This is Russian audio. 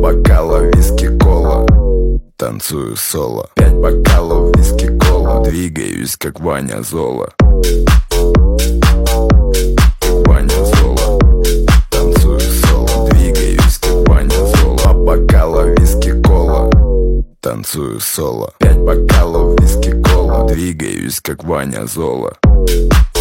бокала виски кола, танцую соло. 5 бокалов виски кола, двигаюсь как Ваня Зола. Ваня Зола, танцую соло, двигаюсь как Ваня Зола. 2 бокала виски кола, танцую соло. 5 бокалов виски кола, двигаюсь как Ваня Зола.